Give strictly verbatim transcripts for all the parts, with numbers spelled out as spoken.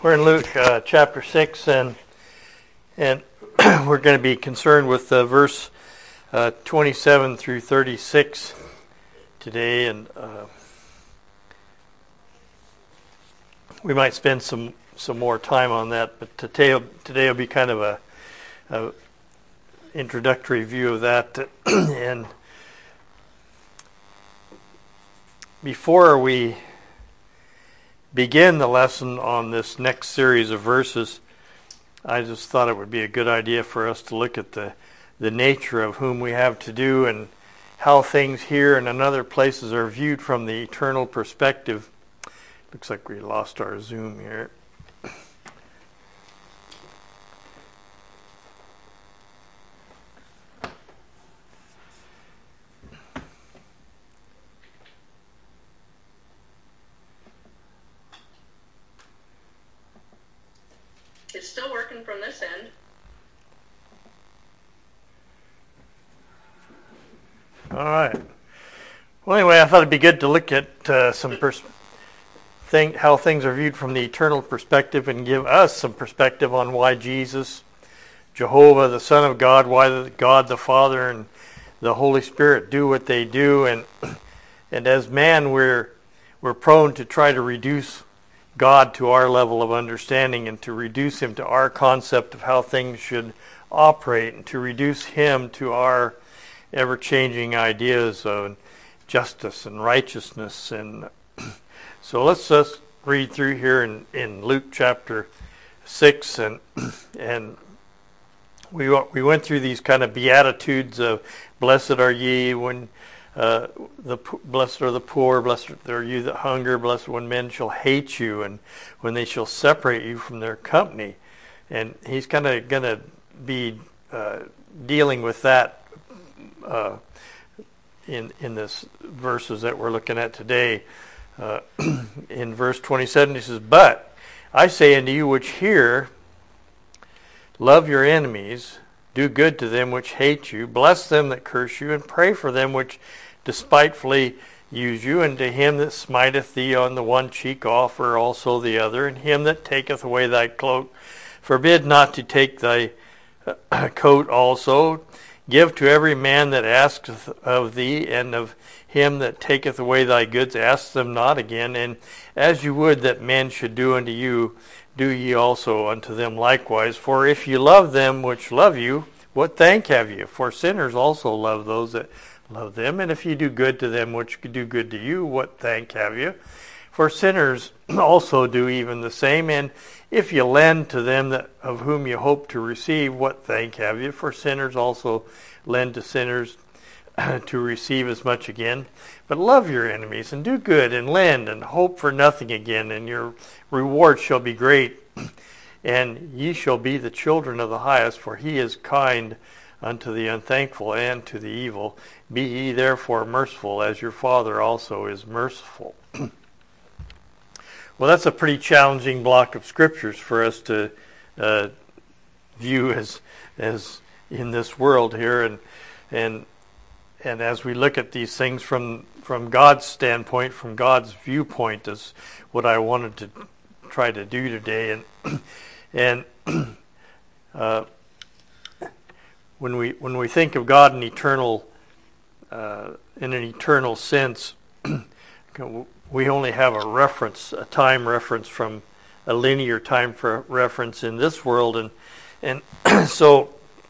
We're in Luke uh, chapter six, and and we're going to be concerned with uh, verse uh, twenty-seven through thirty-six today, and uh, we might spend some some more time on that. But today today will be kind of a, a introductory view of that, and before we begin the lesson on this next series of verses, I just thought it would be a good idea for us to look at the, the nature of whom we have to do and how things here and in other places are viewed from the eternal perspective. Looks like we lost our Zoom here. It's still working from this end. All right. Well, anyway, I thought it'd be good to look at uh, some pers- thing, how things are viewed from the eternal perspective, and give us some perspective on why Jesus, Jehovah, the Son of God, why the, God the Father and the Holy Spirit do what they do, and and as man, we're we're prone to try to reduce God to our level of understanding and to reduce him to our concept of how things should operate, and to reduce him to our ever-changing ideas of justice and righteousness. And so let's just read through here in, in Luke chapter six, and and we we went through these kind of beatitudes of blessed are ye when Uh, the blessed are the poor, blessed are you that hunger, blessed when men shall hate you, and when they shall separate you from their company. And he's kind of going to be uh, dealing with that uh, in in this verses that we're looking at today. Uh, in verse twenty-seven, he says, "But I say unto you which hear, love your enemies, do good to them which hate you, bless them that curse you, and pray for them which despitefully use you, and to him that smiteth thee on the one cheek offer also the other, and him that taketh away thy cloak forbid not to take thy uh, coat also. Give to every man that asketh of thee, and of him that taketh away thy goods ask them not again. And as you would that men should do unto you, do ye also unto them likewise. For if you love them which love you, what thank have you? For sinners also love those that love them. And if you do good to them which do good to you, what thank have you? For sinners also do even the same. And if you lend to them that of whom you hope to receive, what thank have you? For sinners also lend to sinners to receive as much again. But love your enemies, and do good, and lend, and hope for nothing again, and your reward shall be great. And ye shall be the children of the highest, for he is kind unto the unthankful and to the evil. Be ye therefore merciful, as your Father also is merciful." Well, that's a pretty challenging block of scriptures for us to uh, view as as in this world here, and and and as we look at these things from from God's standpoint, from God's viewpoint, is what I wanted to try to do today. And and uh, when we when we think of God in eternal uh, in an eternal sense, we only have a reference, a time reference from a linear time for reference in this world, and and so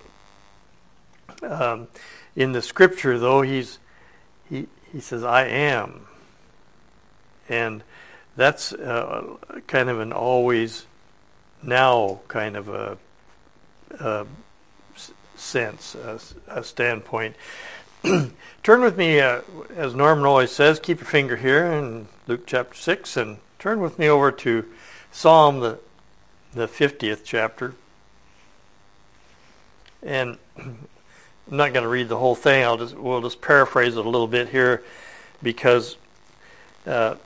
um, in the scripture, though, he's he he says, "I am," and that's uh, kind of an always now kind of a, a sense, a, a standpoint. Turn with me, uh, as Norman always says, keep your finger here in Luke chapter six, and turn with me over to Psalm, the the fiftieth chapter. And I'm not going to read the whole thing. I'll just we'll just paraphrase it a little bit here, because uh,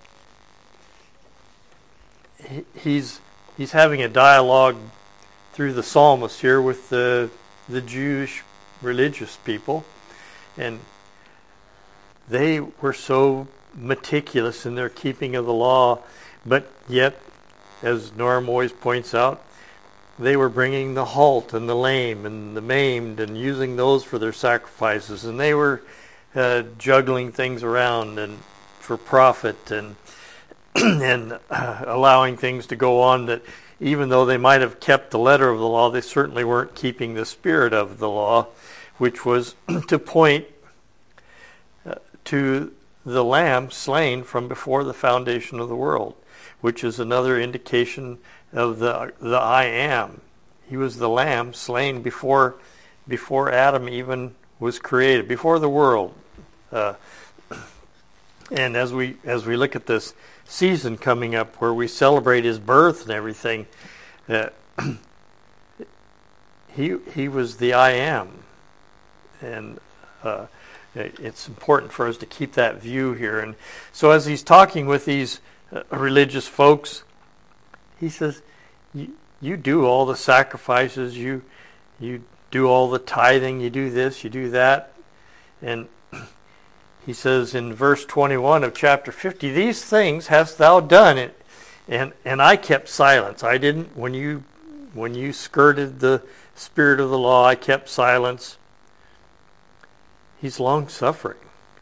he, he's he's having a dialogue through the psalmist here with the the Jewish religious people. And they were so meticulous in their keeping of the law, but yet as Norm always points out, they were bringing the halt and the lame and the maimed and using those for their sacrifices, and they were uh, juggling things around and for profit and and uh, allowing things to go on that even though they might have kept the letter of the law, they certainly weren't keeping the spirit of the law, which was to point uh, to the Lamb slain from before the foundation of the world, which is another indication of the the I am. He was the Lamb slain before before Adam even was created, before the world. Uh, and as we as we look at this season coming up, where we celebrate his birth and everything, uh, he he was the I am, and uh, it's important for us to keep that view here. And so, as he's talking with these uh, religious folks, he says, you, you do all the sacrifices, you you do all the tithing, you do this, you do that. And he says in verse twenty-one of chapter fifty, these things hast thou done, and and, and I kept silence. I didn't, when you when you skirted the spirit of the law, I kept silence. He's long-suffering.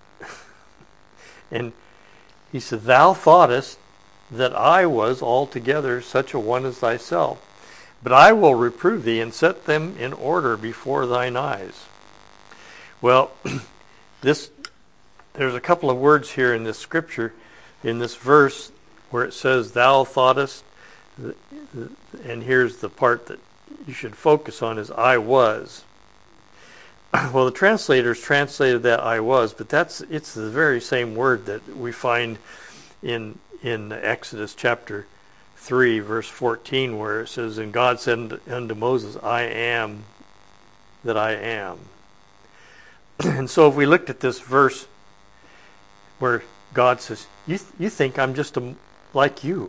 And he said, thou thoughtest that I was altogether such a one as thyself. But I will reprove thee and set them in order before thine eyes. Well, this there's a couple of words here in this scripture, in this verse, where it says, thou thoughtest, and here's the part that you should focus on, is I was. Well, the translators translated that I was, but that's it's the very same word that we find in in Exodus chapter three, verse fourteen, where it says, and God said unto Moses, I am that I am. And so if we looked at this verse where God says, you th- you think I'm just a, like you.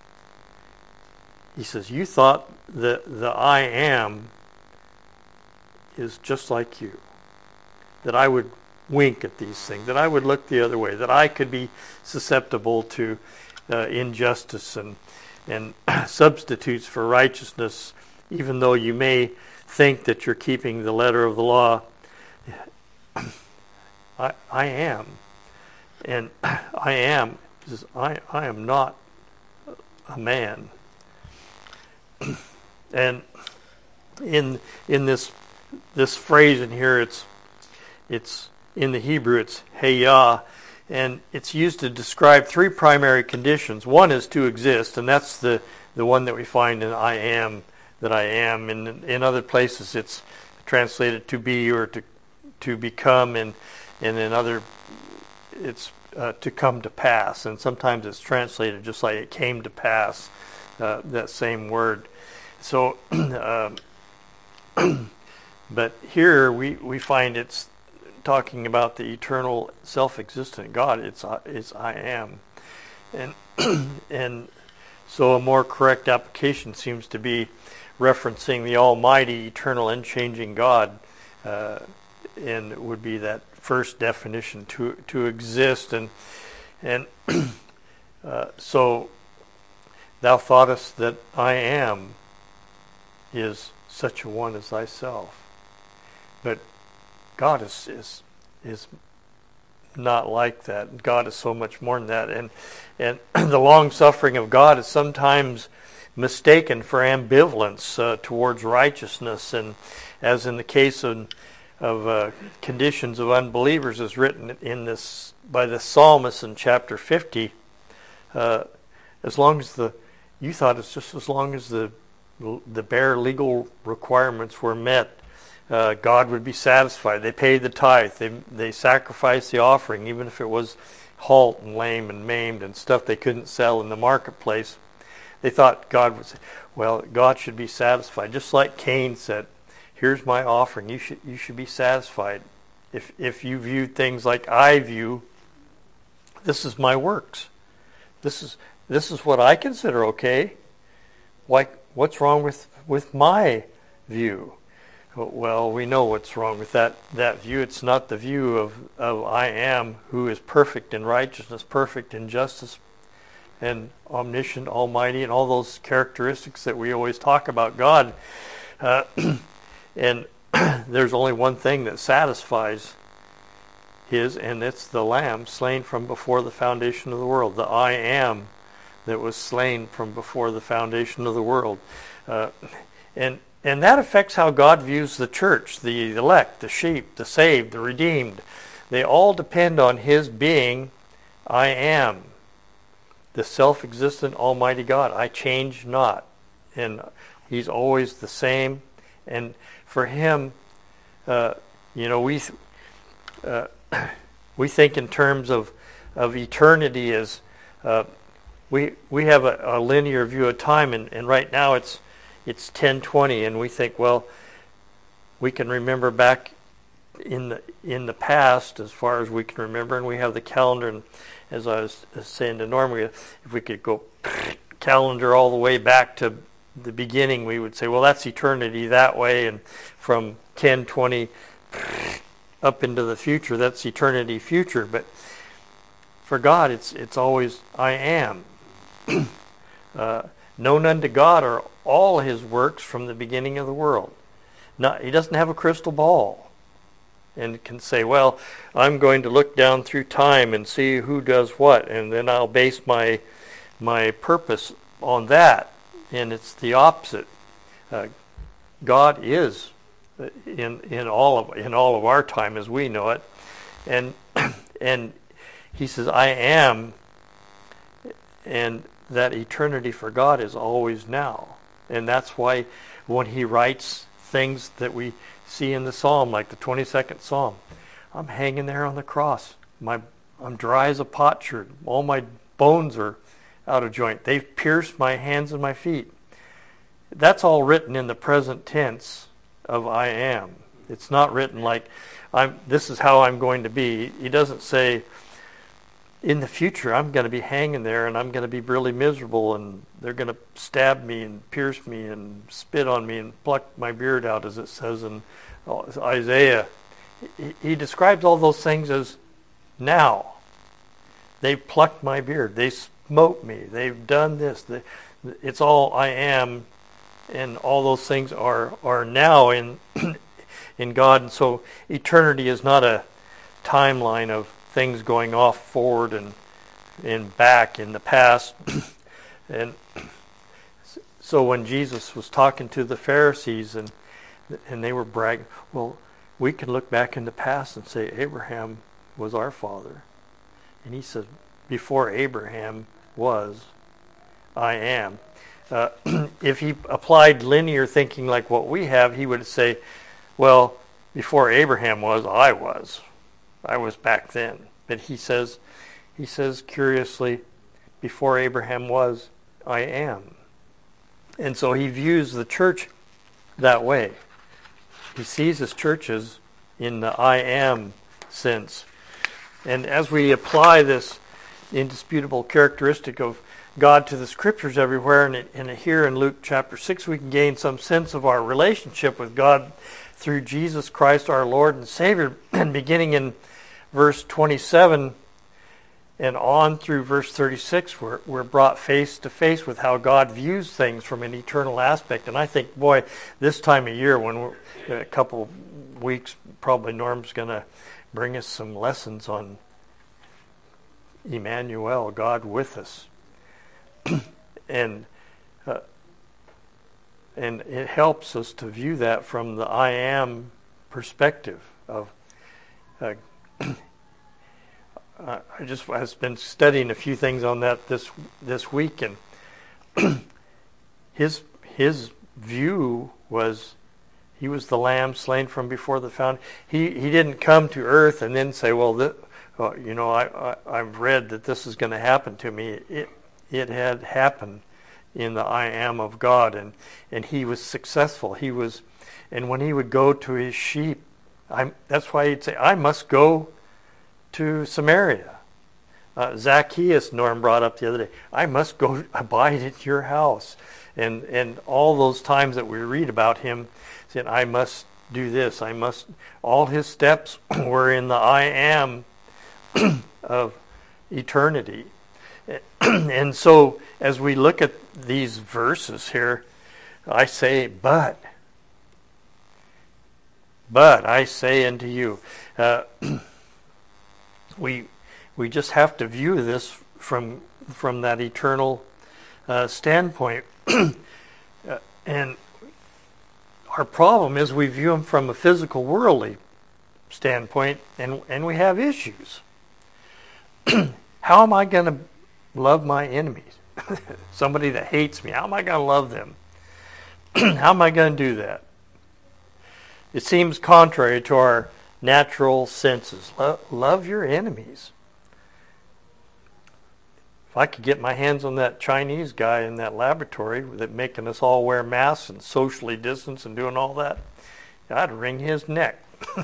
He says, you thought that the I am is just like you. That I would wink at these things, that I would look the other way, that I could be susceptible to uh, injustice and and substitutes for righteousness, even though you may think that you're keeping the letter of the law. I I am. And I am, I, I am not a man. And in in this this phrase in here, it's it's in the Hebrew, it's heya, and it's used to describe three primary conditions. One is to exist, and that's the, the one that we find in I am, that I am. And in other places, it's translated to be or to to become, and and in other, it's uh, to come to pass. And sometimes it's translated just like it came to pass, uh, that same word. So, um, but here we, we find it's talking about the eternal, self-existent God. It's it's I am, and and so a more correct application seems to be referencing the Almighty, eternal, unchanging God, uh, and it would be that first definition, to to exist, and and uh, so thou thoughtest that I am is such a one as thyself. But God is is is not like that. God is so much more than that. And and the long suffering of God is sometimes mistaken for ambivalence uh, towards righteousness, and as in the case of of uh, conditions of unbelievers, is written in this by the psalmist in chapter fifty. Uh, as long as the you thought it's just as long as the the bare legal requirements were met, uh, God would be satisfied. They paid the tithe. They they sacrificed the offering, even if it was halt and lame and maimed and stuff they couldn't sell in the marketplace. They thought God would say, well, God should be satisfied. Just like Cain said, here's my offering. You should you should be satisfied. If if you viewed things like I view, this is my works. This is this is what I consider okay. Why? What's wrong with, with my view? Well, we know what's wrong with that, that view. It's not the view of, of I am, who is perfect in righteousness, perfect in justice, and omniscient, almighty, and all those characteristics that we always talk about God. Uh, and there's only one thing that satisfies his, and it's the Lamb slain from before the foundation of the world, the I am that was slain from before the foundation of the world. Uh, and and that affects how God views the church, the elect, the sheep, the saved, the redeemed. They all depend on his being I am, the self-existent almighty God. I change not. And he's always the same. And for him, uh, you know, we uh, we think in terms of, of eternity as uh, we we have a, a linear view of time, and, and right now it's it's ten twenty, and we think, well, we can remember back in the in the past as far as we can remember, and we have the calendar. And as I was saying to Norm, we, if we could go calendar all the way back to the beginning, we would say, well, that's eternity that way, and from ten twenty up into the future, that's eternity future. But for God, it's it's always I am. uh, known unto God are all his works from the beginning of the world. Not, he doesn't have a crystal ball and can say, well, I'm going to look down through time and see who does what, and then I'll base my my purpose on that. And it's the opposite. Uh, God is in in all of in all of our time as we know it, and and he says, I am, and that eternity for God is always now. And that's why when he writes things that we see in the Psalm, like the twenty-second Psalm, I'm hanging there on the cross. My I'm dry as a potsherd. All my bones are out of joint. They've pierced my hands and my feet. That's all written in the present tense of I am. It's not written like I'm. This is how I'm going to be. He doesn't say, in the future, I'm going to be hanging there and I'm going to be really miserable and they're going to stab me and pierce me and spit on me and pluck my beard out, as it says in Isaiah. He describes all those things as now. They plucked my beard. They smote me. They've done this. It's all I am, and all those things are, are now in in God. And so eternity is not a timeline of things going off forward and and back in the past. And so when Jesus was talking to the Pharisees and and they were bragging, well, we can look back in the past and say Abraham was our father. And he said, before Abraham was, I am. Uh, if he applied linear thinking like what we have, he would say, well, before Abraham was, I was. I was back then. But he says, he says curiously, before Abraham was, I am. And so he views the church that way. He sees his churches in the I am sense. And as we apply this indisputable characteristic of God to the scriptures everywhere, and, and here in Luke chapter six, we can gain some sense of our relationship with God through Jesus Christ our Lord and Savior. And beginning in verse twenty-seven and on through verse thirty-six, we're, we're brought face to face with how God views things from an eternal aspect. And I think, boy, this time of year, when we're a couple weeks, probably Norm's going to bring us some lessons on Emmanuel, God with us. and uh, and it helps us to view that from the I am perspective of uh, I just I've been studying a few things on that this this week, and his his view was he was the lamb slain from before the found. He he didn't come to earth and then say, well, this, uh, you know, I, I I've read that this is going to happen to me. It it had happened in the I am of God, and and he was successful. He was, and when he would go to his sheep, I that's why he'd say, I must go to Samaria. Uh, Zacchaeus, Norm brought up the other day, I must go abide at your house. And and all those times that we read about him saying, I must do this, I must, all his steps were in the I am of eternity. And so as we look at these verses here, I say, but, but I say unto you, uh, we we just have to view this from from that eternal uh, standpoint. uh, and our problem is we view them from a physical, worldly standpoint, and, and we have issues. How am I going to love my enemies? Somebody that hates me, how am I going to love them? How am I going to do that? It seems contrary to our natural senses. Lo- love your enemies. If I could get my hands on that Chinese guy in that laboratory that making us all wear masks and socially distance and doing all that, I'd wring his neck.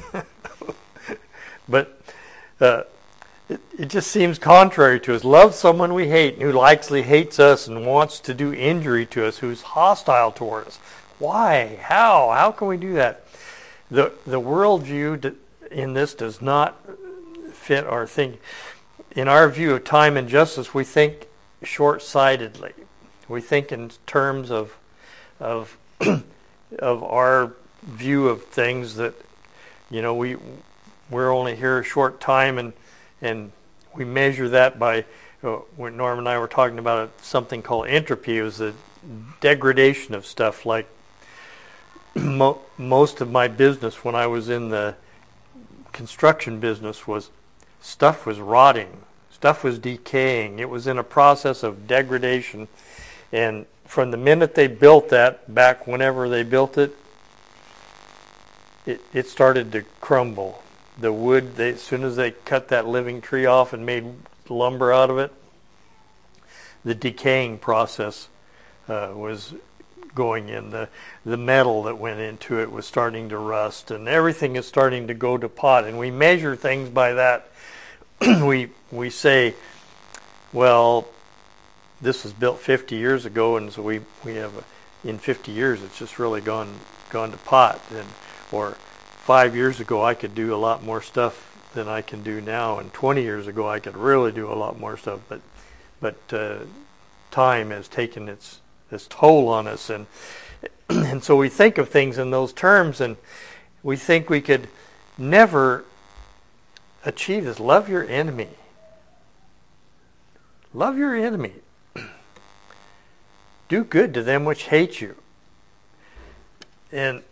But uh, it, it just seems contrary to us. Love someone we hate and who likely hates us and wants to do injury to us, who's hostile toward us. Why? How? How can we do that? The the worldview in this does not fit our thinking. In our view of time and justice, we think short-sightedly. We think in terms of of of our view of things that, you know, we we're only here a short time, and and we measure that by uh, when Norm and I were talking about something called entropy. It was the degradation of stuff. Like mo- most of my business when I was in the construction business was stuff was rotting, stuff was decaying. It was in a process of degradation, and from the minute they built that, back whenever they built it, it, it started to crumble. The wood, they, as soon as they cut that living tree off and made lumber out of it, the decaying process uh, was going in. The the metal that went into it was starting to rust, and everything is starting to go to pot. And we measure things by that. we we say, well, this was built fifty years ago, and so we we have a, in fifty years it's just really gone gone to pot. And or five years ago I could do a lot more stuff than I can do now, and twenty years ago I could really do a lot more stuff. But but uh, time has taken its its toll on us, and and so we think of things in those terms, and we think we could never achieve this. Love your enemy. Love your enemy. Do good to them which hate you. And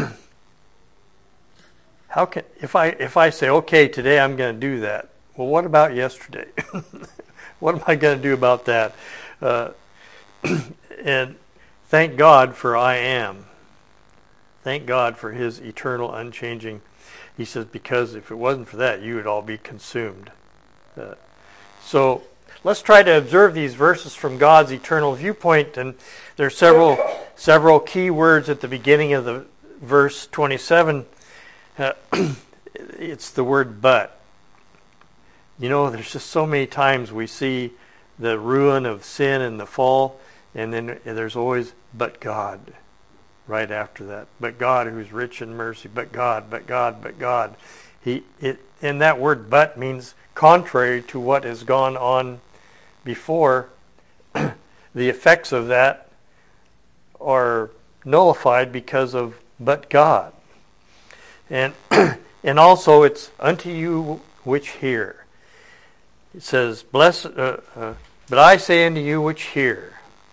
how can if I if I say, okay, today I'm going to do that? Well, what about yesterday? What am I going to do about that? Uh, and thank God for I am. Thank God for His eternal, unchanging. He says, because if it wasn't for that, you would all be consumed. Uh, so let's try to observe these verses from God's eternal viewpoint. And there are several several key words at the beginning of the verse twenty-seven. Uh, it's the word but. You know, there's just so many times we see the ruin of sin and the fall, and then there's always but God right after that. But God, who's rich in mercy. But God, but God, but God. He it and that word but means contrary to what has gone on before. The effects of that are nullified because of but God. And and also it's unto you which hear. It says, "Bless, uh, uh, but I say unto you which hear,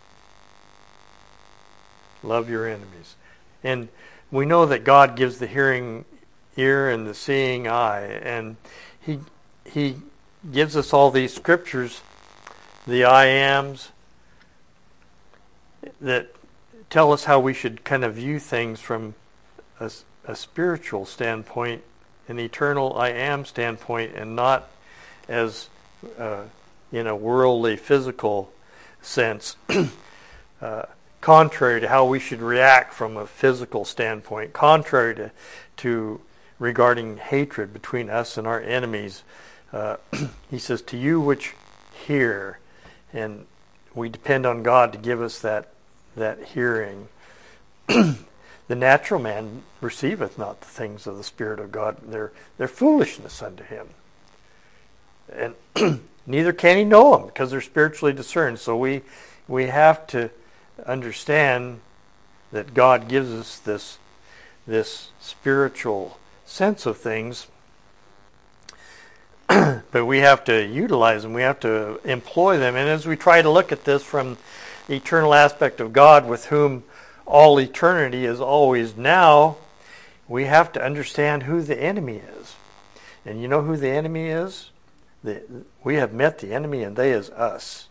love your enemies." And we know that God gives the hearing ear and the seeing eye, and He He gives us all these scriptures, the I ams, that tell us how we should kind of view things from a, a spiritual standpoint, an eternal I am standpoint, and not as uh, in a worldly, physical sense, uh, contrary to how we should react from a physical standpoint, contrary to, to regarding hatred between us and our enemies. Uh, he says, to you which hear, and we depend on God to give us that that hearing. The natural man receiveth not the things of the Spirit of God. They're, they're foolishness unto him. And Neither can he know them because they're spiritually discerned. So we we have to understand that God gives us this this spiritual sense of things, but we have to utilize them. We have to employ them. And as we try to look at this from the eternal aspect of God, with whom all eternity is always now, we have to understand who the enemy is. And you know who the enemy is? The, we have met the enemy, and they is us.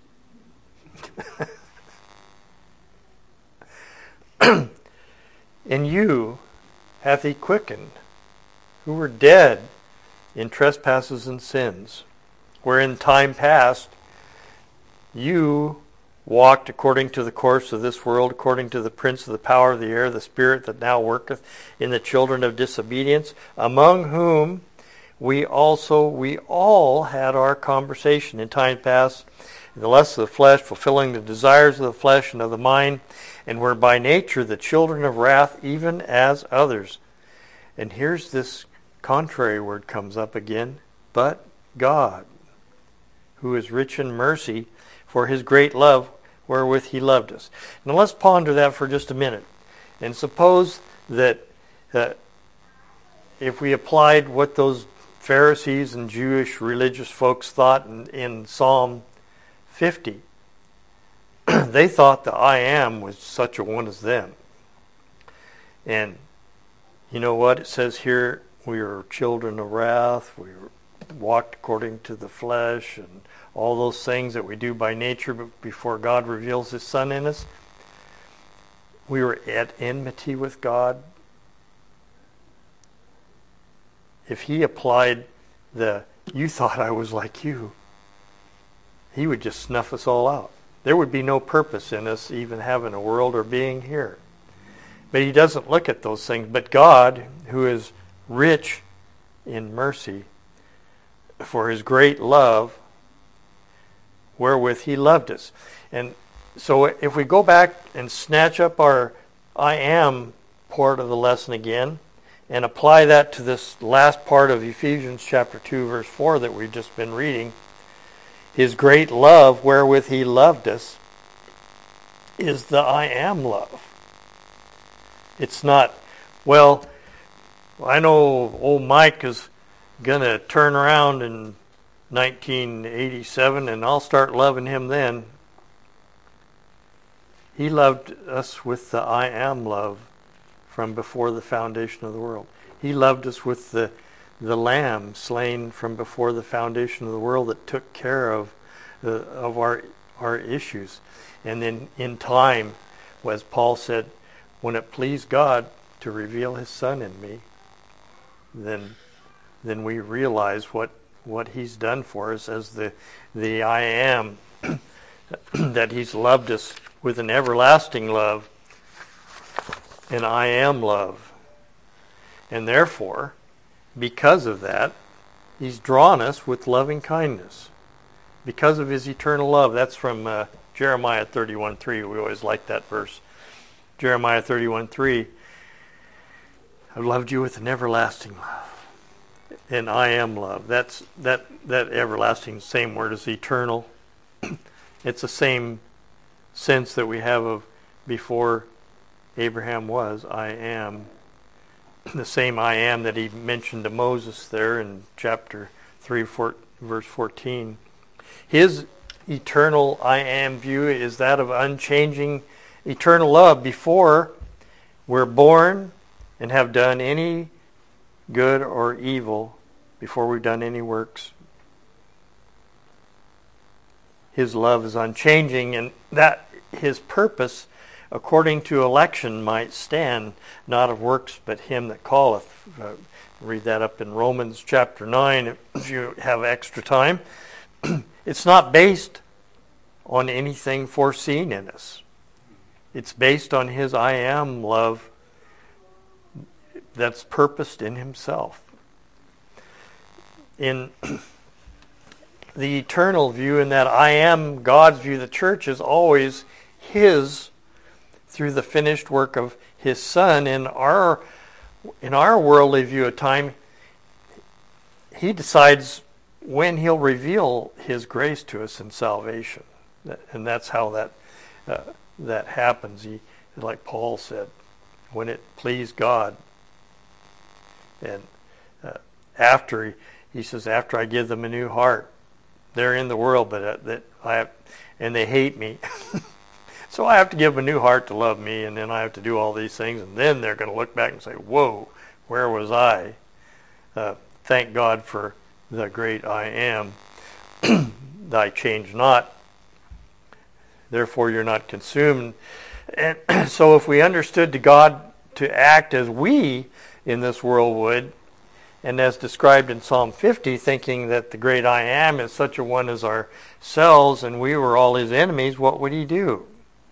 And you hath he quickened, who were dead in trespasses and sins, where in time past you walked according to the course of this world, according to the prince of the power of the air, the spirit that now worketh in the children of disobedience, among whom we also, we all had our conversation in time past, in the lusts of the flesh, fulfilling the desires of the flesh and of the mind, and were by nature the children of wrath, even as others. And here's this contrary word comes up again. But God, who is rich in mercy, for his great love wherewith he loved us. Now let's ponder that for just a minute. And suppose that uh, if we applied what those Pharisees and Jewish religious folks thought in, in Psalm fifty, they thought the I am was such a one as them. And you know what? It says here, we are children of wrath, we walked according to the flesh, and all those things that we do by nature before God reveals his Son in us. We were at enmity with God. If he applied the, you thought I was like you, he would just snuff us all out. There would be no purpose in us even having a world or being here. But he doesn't look at those things. But God, who is rich in mercy, for his great love, wherewith he loved us. And so if we go back and snatch up our I am part of the lesson again, and apply that to this last part of Ephesians chapter two, verse four that we've just been reading, his great love wherewith he loved us is the I am love. It's not, well, I know old Mike is going to turn around in nineteen eighty-seven and I'll start loving him then. He loved us with the I am love from before the foundation of the world. He loved us with the the lamb slain from before the foundation of the world that took care of the, of our our issues. And then in time, as Paul said, when it pleased God to reveal his Son in me, then then we realize what what he's done for us as the the I am, that he's loved us with an everlasting love, and I am love. And therefore, because of that, he's drawn us with loving kindness. Because of his eternal love. That's from uh, Jeremiah thirty-one three. We always like that verse. Jeremiah thirty-one three. I've loved you with an everlasting love. And I am love. That's that that everlasting, same word as eternal. It's the same sense that we have of before Abraham was, I am. The same I am that he mentioned to Moses there in chapter three, four, verse fourteen. His eternal I am view is that of unchanging eternal love before we're born and have done any good or evil, before we've done any works. His love is unchanging, and that his purpose according to election might stand, not of works, but him that calleth. Uh, read that up in Romans chapter nine if you have extra time. It's not based on anything foreseen in us. It's based on his I am love that's purposed in himself. In the eternal view, in that I am God's view, the church is always his through the finished work of his Son. In our in our worldly view of time, he decides when he'll reveal his grace to us in salvation. And that's how that uh, that happens. He, like Paul said, when it pleased God. And uh, after, he, he says, after I give them a new heart, they're in the world, but uh, that I have, and they hate me. So I have to give them a new heart to love me, and then I have to do all these things, and then they're going to look back and say, whoa, where was I? Uh, thank God for the great I am. Thy change not, therefore you're not consumed. And so if we understood to God to act as we in this world would, and as described in Psalm fifty, thinking that the great I am is such a one as ourselves and we were all his enemies, what would he do?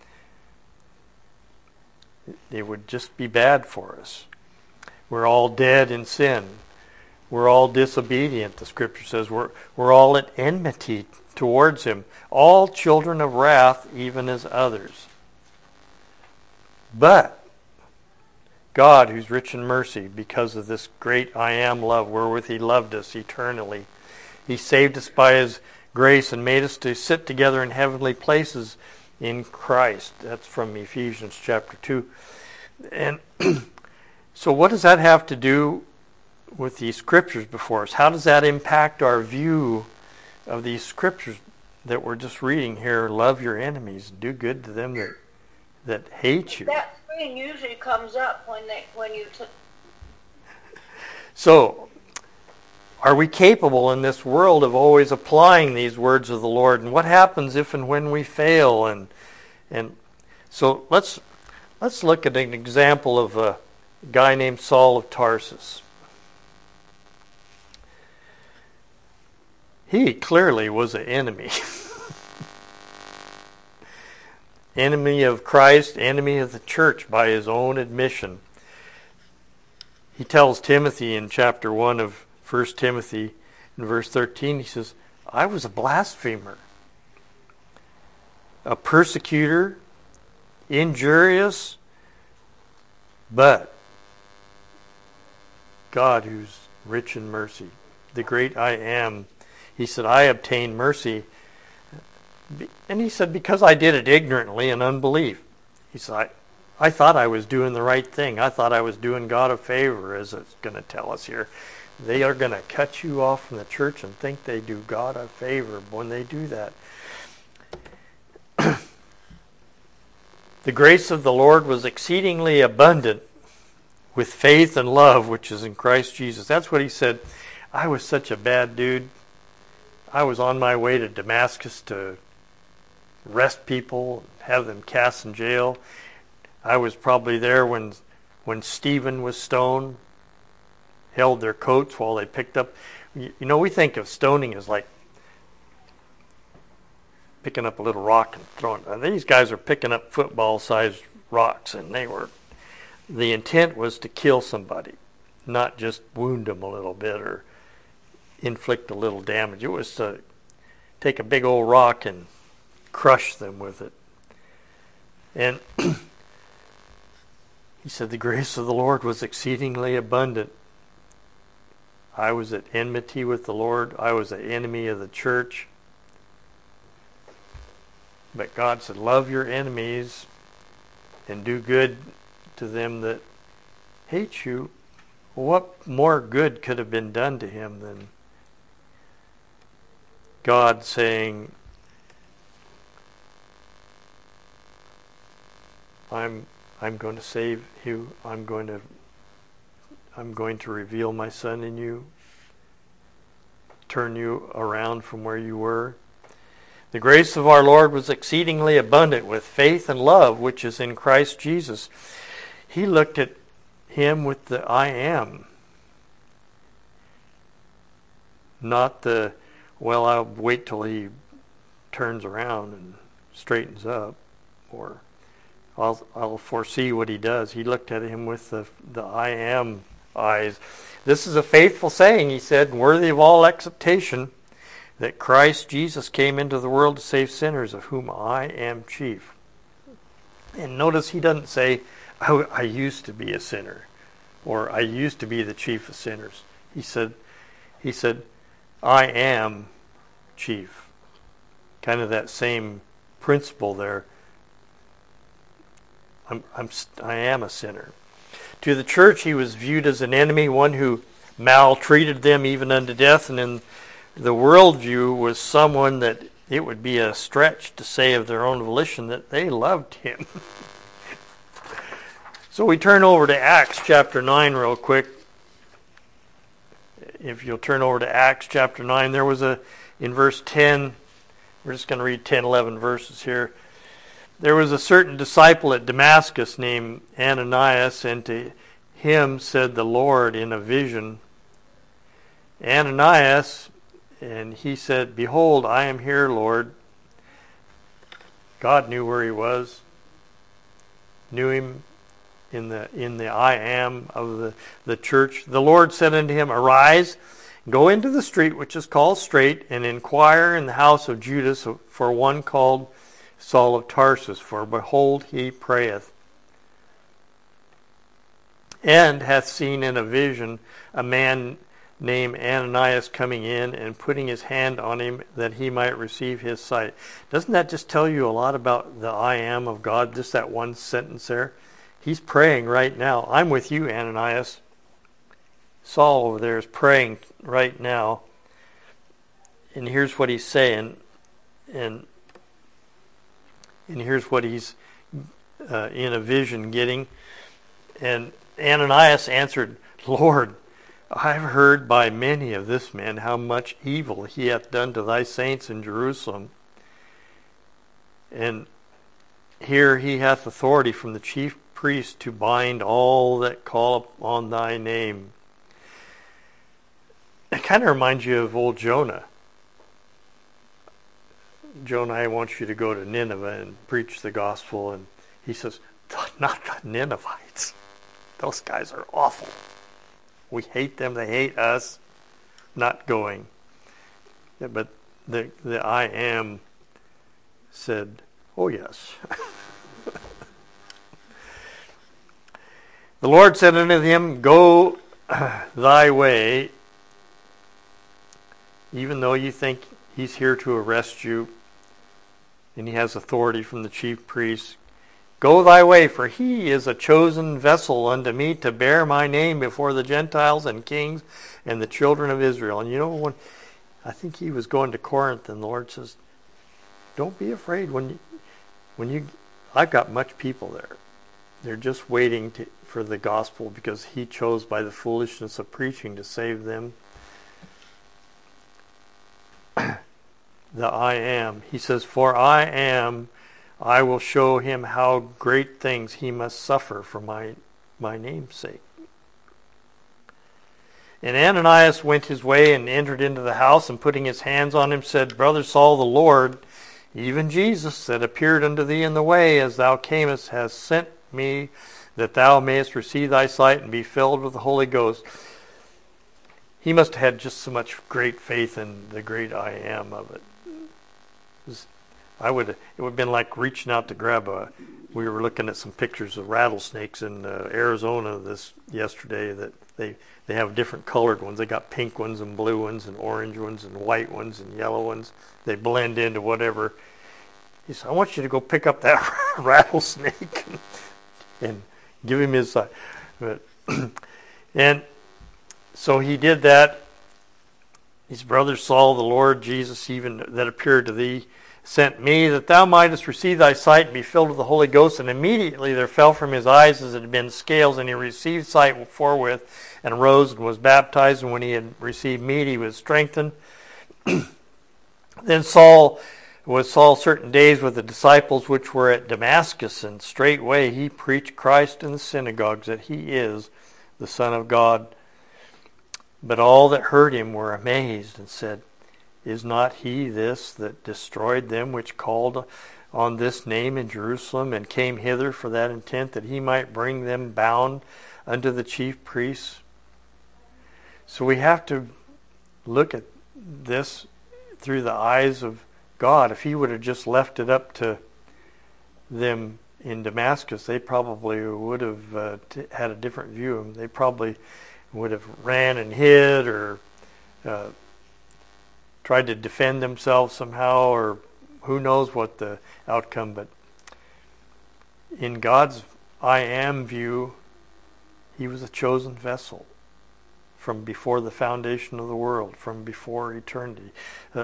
It would just be bad for us. We're all dead in sin. We're all disobedient, the scripture says. We're, we're all at enmity towards him. All children of wrath, even as others. But God, who's rich in mercy, because of this great I am love, wherewith he loved us eternally, he saved us by his grace and made us to sit together in heavenly places in Christ. That's from Ephesians chapter two. And so what does that have to do with these scriptures before us? How does that impact our view of these scriptures that we're just reading here? Love your enemies, do good to them that that hate you. That screen usually comes up when they when you t- So are we capable in this world of always applying these words of the Lord? And what happens if and when we fail? And and so let's let's look at an example of a guy named Saul of Tarsus. He clearly was an enemy. Enemy of Christ, enemy of the church by his own admission. He tells Timothy in chapter one of First Timothy in verse thirteen, he says, I was a blasphemer, a persecutor, injurious, but God, who's rich in mercy, the great I am, he said, I obtained mercy. And he said, because I did it ignorantly in unbelief. He said, I, I thought I was doing the right thing. I thought I was doing God a favor, as it's going to tell us here. They are going to cut you off from the church and think they do God a favor when they do that. The grace of the Lord was exceedingly abundant with faith and love, which is in Christ Jesus. That's what he said. I was such a bad dude. I was on my way to Damascus to arrest people, have them cast in jail. I was probably there when when Stephen was stoned, held their coats while they picked up. You know, we think of stoning as like picking up a little rock and throwing it. These guys are picking up football-sized rocks, and they were, the intent was to kill somebody, not just wound them a little bit or inflict a little damage. It was to take a big old rock and crush them with it. And he said, the grace of the Lord was exceedingly abundant. I was at enmity with the Lord. I was an enemy of the church. But God said, love your enemies and do good to them that hate you. Well, what more good could have been done to him than God saying, I'm I'm going to save you. I'm going to I'm going to reveal my Son in you. Turn you around from where you were. The grace of our Lord was exceedingly abundant with faith and love, which is in Christ Jesus. He looked at him with the I am. Not the, well, I'll wait till he turns around and straightens up, or I'll, I'll foresee what he does. He looked at him with the, the I am eyes. This is a faithful saying, he said, worthy of all acceptation, that Christ Jesus came into the world to save sinners, of whom I am chief. And notice he doesn't say, I, I used to be a sinner, or I used to be the chief of sinners. He said, he said, I am chief. Kind of that same principle there. I'm, I'm, I am a sinner. To the church, he was viewed as an enemy, one who maltreated them even unto death, and in the worldview was someone that it would be a stretch to say of their own volition that they loved him. So we turn over to Acts chapter nine real quick. If you'll turn over to Acts chapter nine, there was a, in verse ten, we're just going to read ten, eleven verses here. There was a certain disciple at Damascus named Ananias, and to him said the Lord in a vision, Ananias, and he said, Behold, I am here, Lord. God knew where he was, knew him in the in the I am of the, the church. The Lord said unto him, Arise, go into the street which is called Straight, and inquire in the house of Judas for one called Saul of Tarsus, for behold, he prayeth, and hath seen in a vision a man named Ananias coming in and putting his hand on him that he might receive his sight. Doesn't that just tell you a lot about the I am of God, just that one sentence there? He's praying right now. I'm with you, Ananias. Saul over there is praying right now. And here's what he's saying. And, and here's what he's uh, in a vision getting. And Ananias answered, Lord, I have heard by many of this man how much evil he hath done to thy saints in Jerusalem. And here he hath authority from the chief priest to bind all that call upon thy name. It kind of reminds you of old Jonah. Jonah, I want you to go to Nineveh and preach the gospel. And he says, not the Ninevites. Those guys are awful. We hate them. They hate us. Not going. Yeah, but the the I am said, oh yes. The Lord said unto him, Go thy way, even though you think he's here to arrest you, and he has authority from the chief priest. Go thy way, for he is a chosen vessel unto me to bear my name before the Gentiles and kings and the children of Israel. And you know, when I think he was going to Corinth, and the Lord says, don't be afraid when you, when you, I've got much people there. They're just waiting to, for the gospel, because he chose by the foolishness of preaching to save them. The I am. He says, for I am, I will show him how great things he must suffer for my, my name's sake. And Ananias went his way and entered into the house, and putting his hands on him said, Brother Saul, the Lord, even Jesus that appeared unto thee in the way as thou camest, has sent me that thou mayest receive thy sight and be filled with the Holy Ghost. He must have had just so much great faith in the great I am of it. It was, I would, it would have been like reaching out to grab a, we were looking at some pictures of rattlesnakes in uh, Arizona this yesterday, that they, they have different colored ones. They got pink ones and blue ones and orange ones and white ones and yellow ones. They blend into whatever. He said, I want you to go pick up that rattlesnake and, and give him his sight. But, and so he did that. His brother Saul, the Lord Jesus, even that appeared to thee, sent me that thou mightest receive thy sight and be filled with the Holy Ghost. And immediately there fell from his eyes as it had been scales, and he received sight forthwith, and rose and was baptized. And when he had received meat, he was strengthened. Then Saul was Saul certain days with the disciples which were at Damascus, and straightway he preached Christ in the synagogues, that he is the Son of God. But all that heard him were amazed, and said, Is not he this that destroyed them which called on this name in Jerusalem, and came hither for that intent, that he might bring them bound unto the chief priests? So we have to look at this through the eyes of God. If he would have just left it up to them in Damascus, they probably would have uh, t- had a different view of him. They probably would have ran and hid, or uh, tried to defend themselves somehow, or who knows what the outcome. But in God's I am view, he was a chosen vessel from before the foundation of the world, from before eternity. Uh,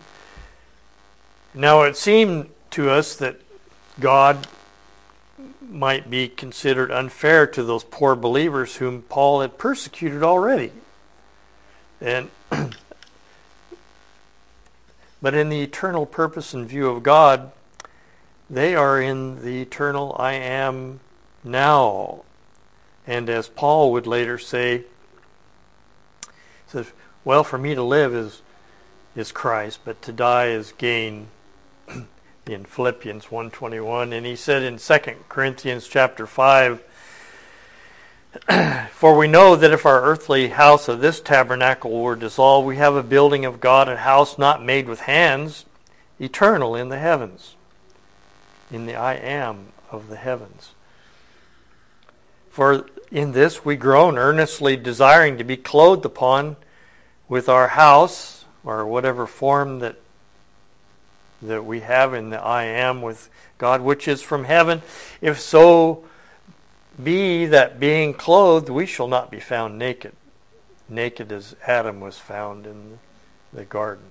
now it seemed to us that God might be considered unfair to those poor believers whom Paul had persecuted already. And but in the eternal purpose and view of God, they are in the eternal I am now. And as Paul would later say, he says, well, for me to live is is Christ, but to die is gain, in Philippians one twenty-one. And he said in Second Corinthians chapter five, for we know that if our earthly house of this tabernacle were dissolved, we have a building of God, a house not made with hands, eternal in the heavens, in the I am of the heavens. For in this we groan, earnestly desiring to be clothed upon with our house, or whatever form that that we have in the I am with God, which is from heaven, if so be that being clothed we shall not be found naked, naked as Adam was found in the garden.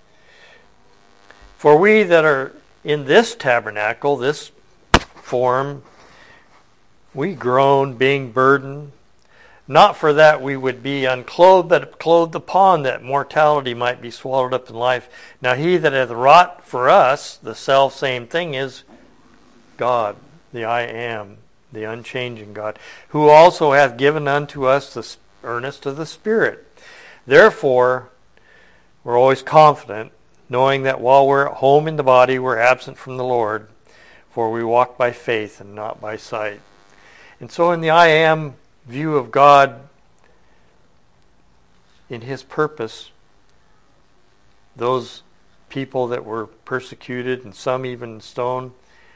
For we that are in this tabernacle, this form, we groan, being burdened, not for that we would be unclothed, but clothed upon, that mortality might be swallowed up in life. Now he that hath wrought for us the self same thing is God, the I am, the unchanging God, who also hath given unto us the earnest of the Spirit. Therefore, we're always confident, knowing that while we're at home in the body, we're absent from the Lord, for we walk by faith and not by sight. And so in the I am view of God, in his purpose, those people that were persecuted and some even stoned,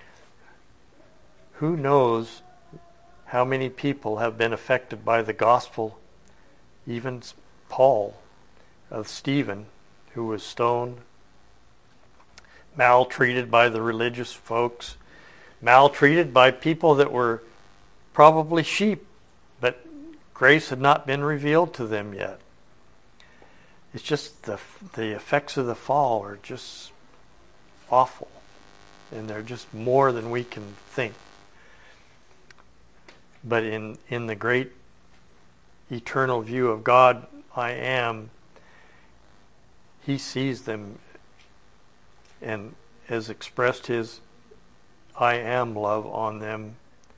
who knows how many people have been affected by the gospel? Even Paul, of Stephen, who was stoned, maltreated by the religious folks, maltreated by people that were probably sheep, but grace had not been revealed to them yet. It's just the the effects of the fall are just awful, and they're just more than we can think. But in, in the great eternal view of God, I am, he sees them and has expressed his I am love on them.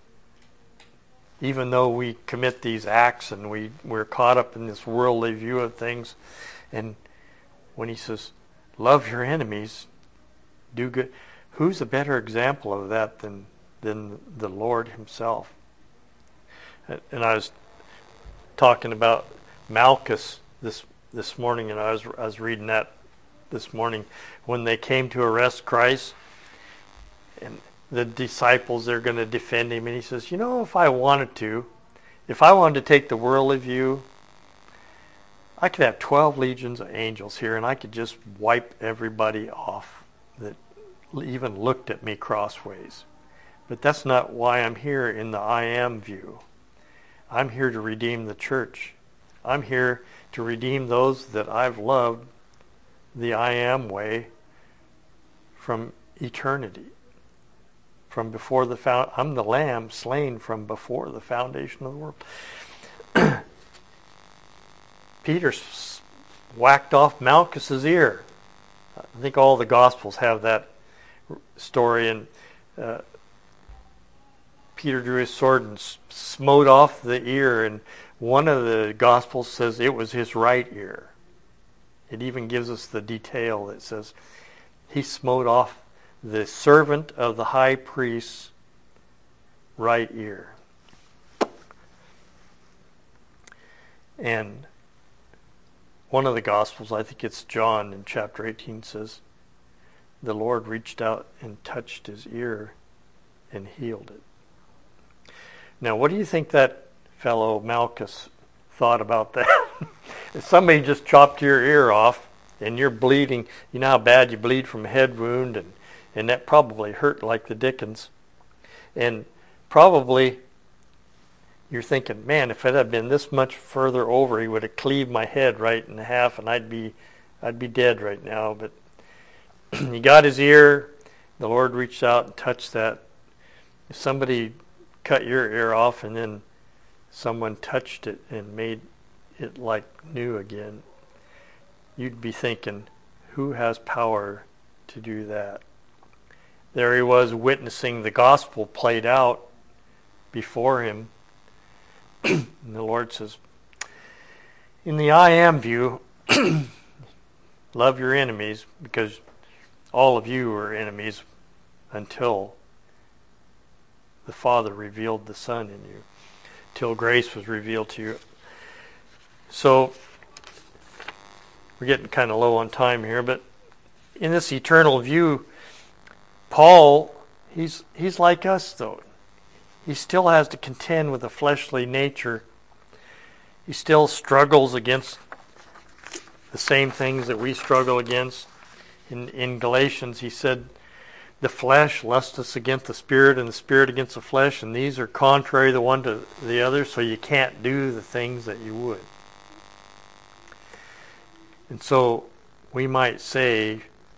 Even though we commit these acts and we, we're caught up in this worldly view of things, and when he says, love your enemies, do good, who's a better example of that than, than the Lord himself? And I was talking about Malchus this this morning, and I was I was reading that this morning when they came to arrest Christ, and the disciples, they're going to defend him, and he says, you know, if I wanted to, if I wanted to take the worldly view, I could have twelve legions of angels here, and I could just wipe everybody off that even looked at me crossways. But that's not why I'm here in the I am view. I'm here to redeem the church. I'm here to redeem those that I've loved the I am way from eternity. From before the found, I'm the lamb slain from before the foundation of the world. Peter whacked off Malchus's ear. I think all the Gospels have that story, and uh, Peter drew his sword and smote off the ear, and one of the Gospels says it was his right ear. It even gives us the detail that says he smote off the servant of the high priest's right ear. And one of the Gospels, I think it's John in chapter eighteen, says the Lord reached out and touched his ear and healed it. Now, what do you think that fellow Malchus thought about that? If somebody just chopped your ear off and you're bleeding. You know how bad you bleed from a head wound, and, and that probably hurt like the dickens. And probably you're thinking, man, if it had been this much further over, he would have cleaved my head right in half, and I'd be, I'd be dead right now. But he got his ear. The Lord reached out and touched that. If somebody cut your ear off and then someone touched it and made it like new again, you'd be thinking, who has power to do that? There he was witnessing the gospel played out before him. And the Lord says, in the I am view, love your enemies, because all of you are enemies until the Father revealed the Son in you, till grace was revealed to you. So we're getting kind of low on time here, but in this eternal view, Paul, he's he's like us though. He still has to contend with a fleshly nature. He still struggles against the same things that we struggle against. In, in Galatians, he said, the flesh lusteth against the spirit, and the spirit against the flesh, and these are contrary the one to the other, so you can't do the things that you would. And so we might say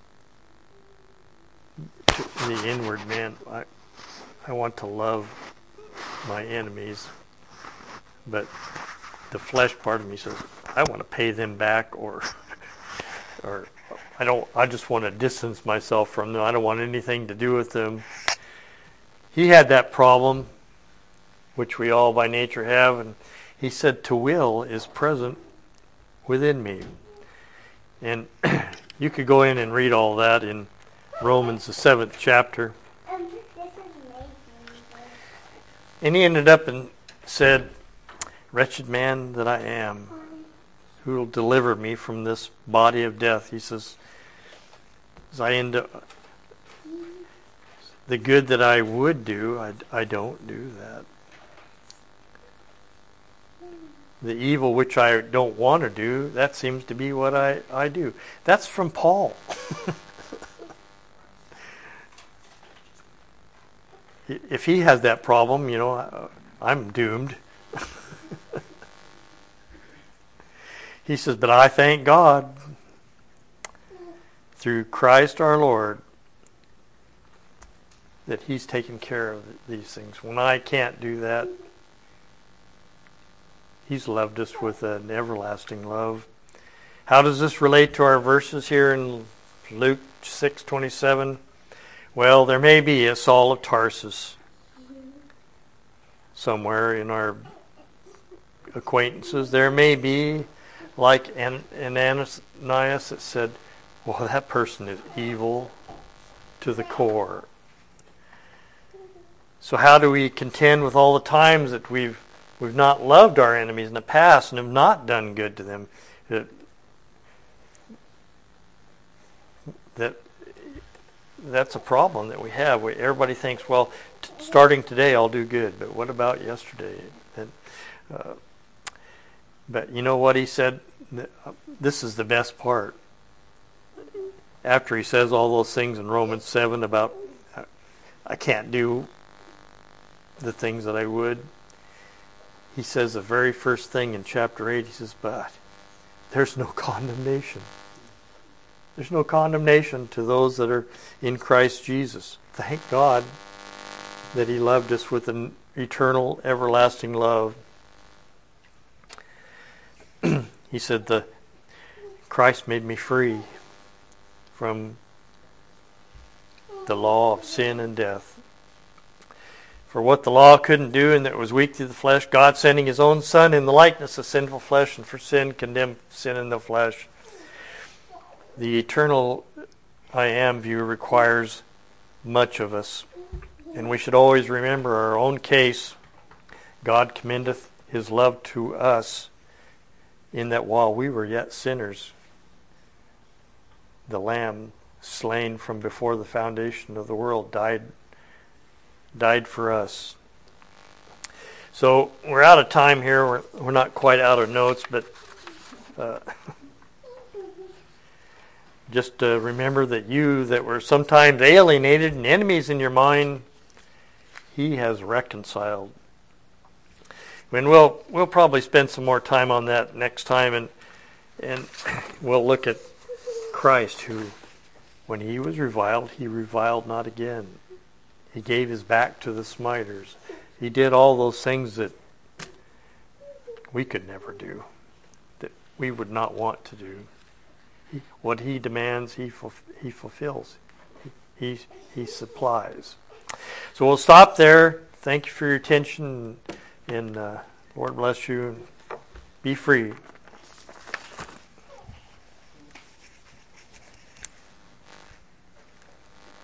to the inward man, I, I want to love my enemies, but the flesh part of me says, I want to pay them back, or or I don't I just want to distance myself from them. I don't want anything to do with them. He had that problem, which we all by nature have, and he said, to will is present within me. And you could go in and read all that in Romans, the seventh chapter. And he ended up and said, wretched man that I am, who will deliver me from this body of death? He says, as I end up, the good that I would do, I, I don't do that. The evil which I don't want to do, that seems to be what I, I do. That's from Paul. If he has that problem, you know, I'm doomed. He says, but I thank God through Christ our Lord that he's taken care of these things. When I can't do that, he's loved us with an everlasting love. How does this relate to our verses here in Luke six twenty-seven? Well, there may be a Saul of Tarsus somewhere in our acquaintances. There may be like an Ananias that said, well, that person is evil to the core. So how do we contend with all the times that we've we've not loved our enemies in the past and have not done good to them? That, that that's a problem that we have. We, everybody thinks, well, t- starting today I'll do good, but what about yesterday? And, uh, but you know what he said? This is the best part. After he says all those things in Romans seven about I can't do the things that I would, he says the very first thing in chapter eight, he says, but there's no condemnation. There's no condemnation to those that are in Christ Jesus. Thank God that he loved us with an eternal, everlasting love. He said, "The Christ made me free from the law of sin and death. For what the law couldn't do, and that was weak through the flesh, God sending his own Son in the likeness of sinful flesh, and for sin condemned sin in the flesh." The eternal I am view requires much of us. And we should always remember our own case. God commendeth his love to us in that while we were yet sinners, the Lamb slain from before the foundation of the world died died for us. So we're out of time here. We're, we're not quite out of notes, but uh, just uh, remember that you that were sometimes alienated and enemies in your mind, he has reconciled. And we'll we'll probably spend some more time on that next time, and and we'll look at Christ, who, when he was reviled, he reviled not again. He gave his back to the smiters. He did all those things that we could never do, that we would not want to do. He, what he demands, he fulf- he fulfills. He, he he supplies. So we'll stop there. Thank you for your attention, and uh, Lord bless you. Be free.